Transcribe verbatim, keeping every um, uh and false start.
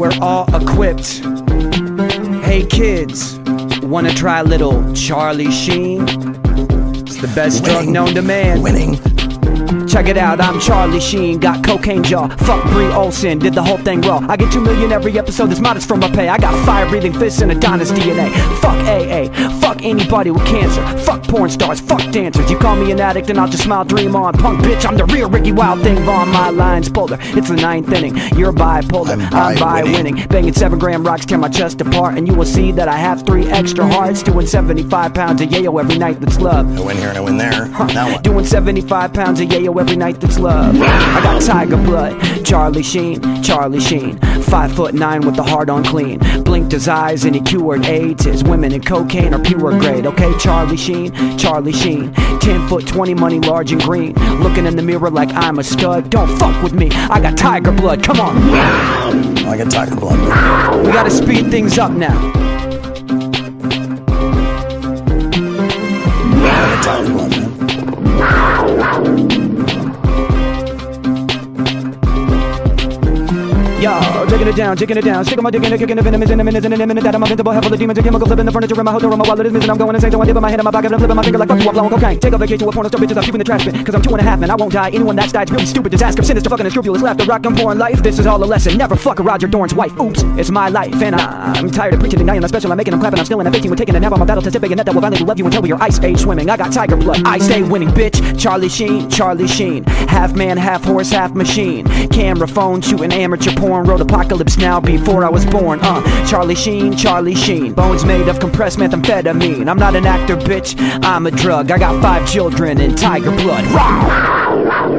we're all equipped. Hey kids, wanna try a little Charlie Sheen? It's the best Winning. drug known to man. Winning. Check it out, I'm Charlie Sheen, got cocaine jaw. Fuck Brie Olsen, did the whole thing raw. I get two million every episode, that's modest from my pay. I got fire-breathing fists and Adonis D N A. Fuck A A, fuck anybody with cancer. Fuck porn stars, fuck dancers. You call me an addict and I'll just smile, dream on. Punk bitch, I'm the real Ricky Wild thing. Vaughn, my line's polar, it's the ninth inning. You're bipolar, I'm I'm bi by winning. winning. Banging seven gram rocks, tear my chest apart. And you will see that I have three extra hearts. Doing seventy-five pounds of yayo every night, that's love. I win here and I win there. Huh. Now what? Doing seventy-five pounds of yayo every night, that's love. I got tiger blood, Charlie Sheen, Charlie Sheen. Five foot nine with the heart on clean. Blinked his eyes and he cured AIDS. His women and cocaine are pure grade. Okay, Charlie Sheen, Charlie Sheen. Ten foot twenty, money large and green. Looking in the mirror like I'm a stud. Don't fuck with me, I got tiger blood, come on. Oh, I got tiger blood. We gotta speed things up now. I got tiger blood, man. Yo, taking it down, taking it down. Sticking my dick in it, kicking the venom is in a minute, and a minute that I'm invincible, head full of demons and chemicals, living the furniture in my hotel room, my wallet is missing, I'm going insane, so I dip in my head in my pocket, I'm flipping my finger like fuck you, I'm blowing cocaine. Take a vacation with porno star bitches, I'm keeping the trash bin, cause I'm two and a half, man, I won't die. Anyone that's died's really stupid, disaster, sinister, fucking unscrupulous, laughter, rock, I'm pouring life. This is all a lesson, never fuck a Roger Dorn's wife. Oops, it's my life, and I, I'm tired of preaching and denying, I'm special, I'm making them clapping, I'm still in a fifteen, we're taking a nap on my battle, tested bayonet that will violently love you until we are ice age swimming. I got tiger blood, I stay winning, bitch. Charlie Sheen, Charlie Sheen. Half man, half horse, half machine. Camera phone, shooting amateur porn, wrote Apocalypse Now before I was born. Uh, Charlie Sheen, Charlie Sheen. Bones made of compressed methamphetamine. I'm not an actor, bitch, I'm a drug. I got five children and tiger blood. Rawr!